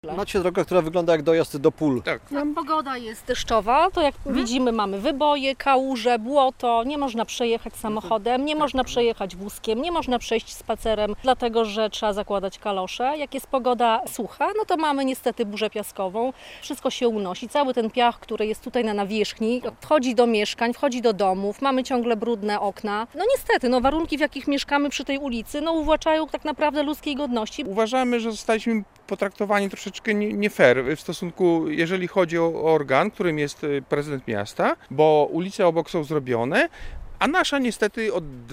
Macie drogę, która wygląda jak dojazd do pól. Tak. Pogoda jest deszczowa, to jak widzimy mamy wyboje, kałuże, błoto, nie można przejechać samochodem, nie można przejechać wózkiem, nie można przejść spacerem, dlatego że trzeba zakładać kalosze. Jak jest pogoda sucha, no to mamy niestety burzę piaskową, wszystko się unosi, cały ten piach, który jest tutaj na nawierzchni, wchodzi do mieszkań, wchodzi do domów, mamy ciągle brudne okna. No niestety, warunki, w jakich mieszkamy przy tej ulicy, uwłaczają tak naprawdę ludzkiej godności. Uważamy, że zostaliśmy potraktowani troszeczkę nie fair w stosunku, jeżeli chodzi o organ, którym jest prezydent miasta, bo ulice obok są zrobione, a nasza niestety od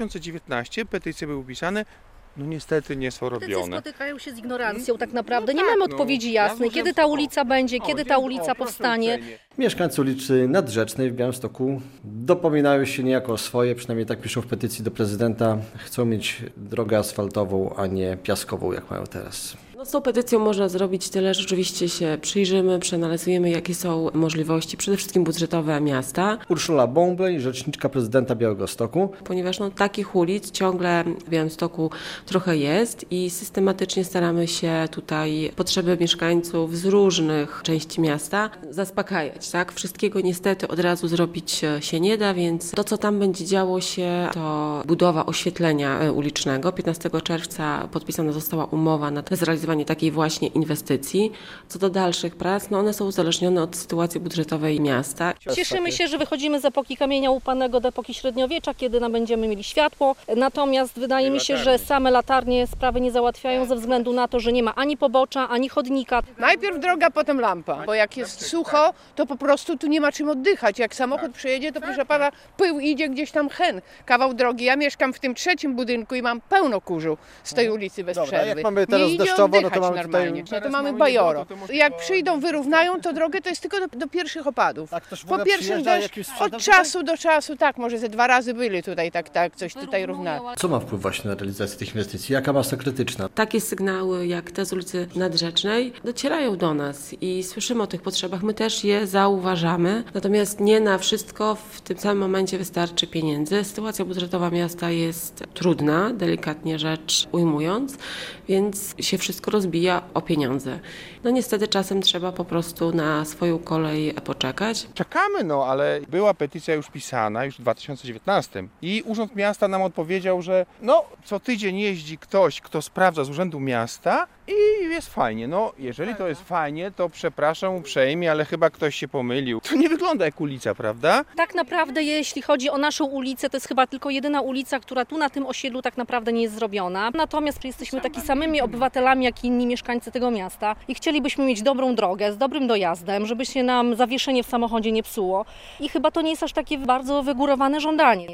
2019 petycje były upisane, niestety nie są robione. Petycje spotykają się z ignorancją tak naprawdę. Nie mamy odpowiedzi jasnej, kiedy ta ulica będzie, kiedy ta ulica powstanie. Mieszkańcy ulicy Nadrzecznej w Białymstoku dopominają się niejako o swoje, przynajmniej tak piszą w petycji do prezydenta. Chcą mieć drogę asfaltową, a nie piaskową, jak mają teraz. Z tą petycją można zrobić tyle, że rzeczywiście się przyjrzymy, przeanalizujemy, jakie są możliwości, przede wszystkim budżetowe miasta. Urszula Bąblej, rzeczniczka prezydenta Białegostoku. Ponieważ takich ulic ciągle w Białymstoku trochę jest i systematycznie staramy się tutaj potrzeby mieszkańców z różnych części miasta zaspokajać. Tak? Wszystkiego niestety od razu zrobić się nie da, więc to, co tam będzie działo się, to budowa oświetlenia ulicznego. 15 czerwca podpisana została umowa na zrealizowanie takiej właśnie inwestycji. Co do dalszych prac, one są uzależnione od sytuacji budżetowej miasta. Cieszymy się, że wychodzimy z epoki kamienia łupanego do epoki średniowiecza, kiedy będziemy mieli światło. Natomiast wydaje mi się, że same latarnie sprawy nie załatwiają ze względu na to, że nie ma ani pobocza, ani chodnika. Najpierw droga, potem lampa, bo jak jest sucho, to po prostu tu nie ma czym oddychać. Jak samochód przejedzie, to proszę pana, pył idzie gdzieś tam kawał drogi. Ja mieszkam w tym trzecim budynku i mam pełno kurzu z tej ulicy bez przerwy. Jak mamy teraz deszczowo, to mamy normalnie. tutaj... To mamy bajoro. Jak przyjdą, wyrównają to drogę, to jest tylko do pierwszych opadów. Tak, też Po pierwszym deszczu, od czasu do czasu, tak, może ze 2 razy byli tutaj, tak, coś tutaj równali. Co ma wpływ właśnie na realizację tych inwestycji? Jaka masa krytyczna? Takie sygnały jak te z ulicy Nadrzecznej docierają do nas i słyszymy o tych potrzebach. My też je zauważamy, natomiast nie na wszystko w tym samym momencie wystarczy pieniędzy. Sytuacja budżetowa miasta jest trudna, delikatnie rzecz ujmując, więc się wszystko rozbija o pieniądze. Niestety czasem trzeba po prostu na swoją kolej poczekać. Czekamy, ale była petycja już pisana, już w 2019 i Urząd Miasta nam odpowiedział, że co tydzień jeździ ktoś, kto sprawdza z Urzędu Miasta i jest fajnie. Jeżeli to jest fajnie, to przepraszam uprzejmie, ale chyba ktoś się pomylił. To nie wygląda jak ulica, prawda? Tak naprawdę, jeśli chodzi o naszą ulicę, to jest chyba tylko jedyna ulica, która tu na tym osiedlu tak naprawdę nie jest zrobiona. Natomiast jesteśmy takimi samymi obywatelami, jak i inni mieszkańcy tego miasta i chcielibyśmy mieć dobrą drogę z dobrym dojazdem, żeby się nam zawieszenie w samochodzie nie psuło. I chyba to nie jest aż takie bardzo wygórowane żądanie.